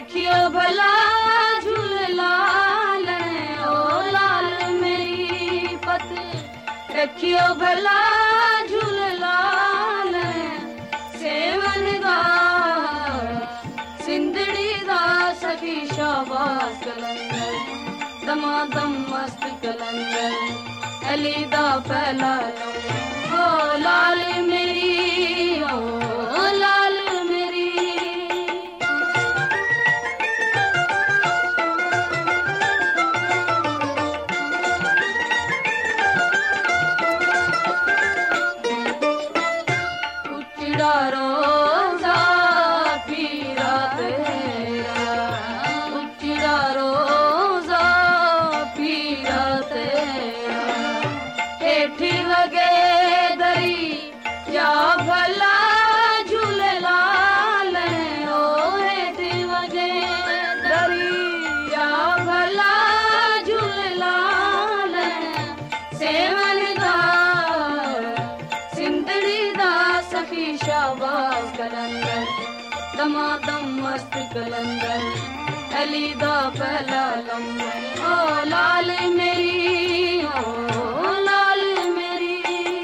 रखियो भला झूलेलाल ओ लाल मेरी पत रखियो भला झूलेलाल सेवन दा सिंधड़ी दा सखी शाबाश कलंदर दमादम मस्त कलंदर अली दा पहला ओ लाल मेरी ओ लाल मेरी उचड़ा रोजा पीरा तेरा उचड़ा रोजा पीरा तेरा हेठी लगे दरी या भला झूलेलाल ओ हेठी लगे दरी या भला झूलेलाल सेवन दा सिंधड़ी दा सखी शाबाश कलंदर दमादम मस्त कलंदर अली दा पहला लम्बर ओ लाल मेरी ओ लाल मेरी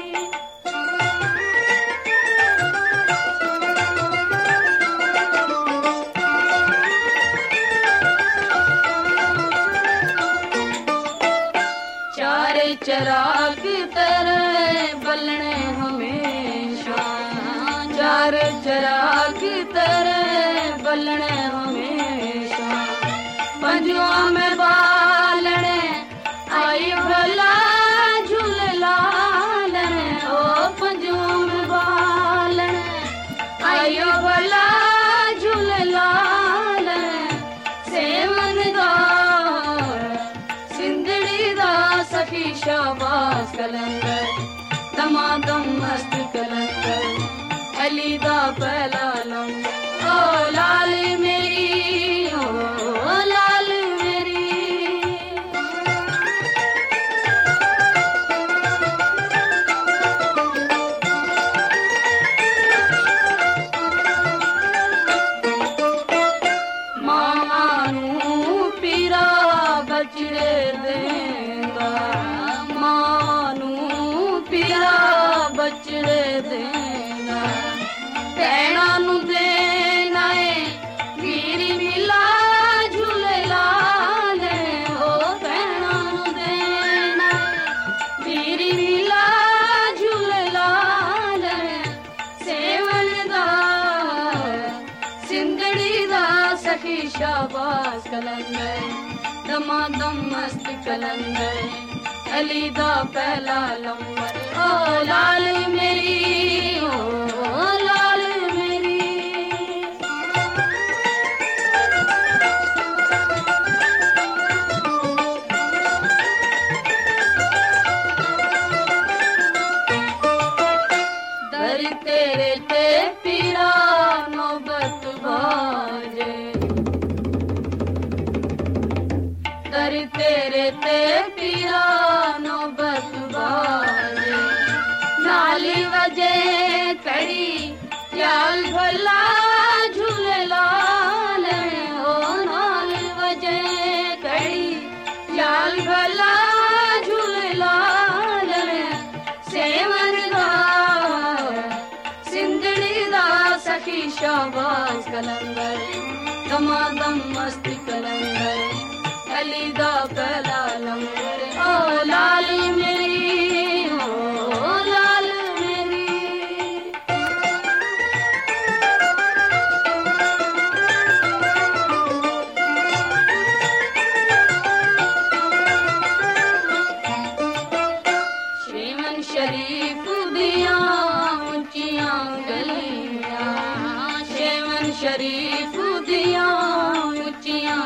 चारे चराग तेरे बलने हमेशा चारे चराग तेरे बलने हमेशा पंजुआ में बालने आई भला झूलेलाल ओ पंजुआ में बालने आयो भला झूलेलाल सेवन दा सिंधड़ी दा सखी शाबाश कलंदर दमादम मस्त कलंदर अली दा पहला लम्बर ओ लाल मेरी ओ लाल मेरी मानू पीरा बचड़े देंदा मानू पीरा बचड़े देंदा भैणा नू देना है वीरी मिला झूलेलाल ओ भैणा नू देना वीरी मिला झूलेलाल सेवन दा सिंधड़ी दा सखी शाबाश कलंदर दमादम मस्त कलंदर अली दा पहला लम्बर ओ लाल मेरी ओ लाल मेरी दर तेरे ते पीरा नौबत बाजे दर तेरे ते पीरा नौबत बाजे नाली वजे कड़ी याल भला झूलेलाल ओ नाल वजे कड़ी याल भला झूलेलाल सेवन दा सिंधड़ी दा सखी शाबाश कलंदर दमादम मस्त कलंदर अली दा पहला लम्बर ओ लाल मेरी ओ लाल मेरी शेवन शरीफ दिया ऊंचियां गलियां शेवन शरीफ दिया ऊंचियां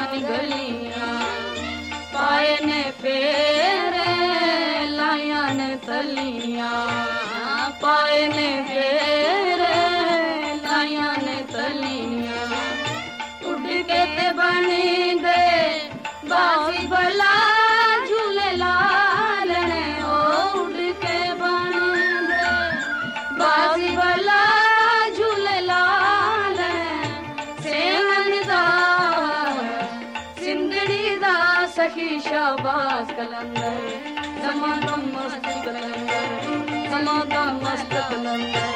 सखी शाबाश कलंदर, दमादम मस्त कलंदर, दमादम मस्त कलंदर।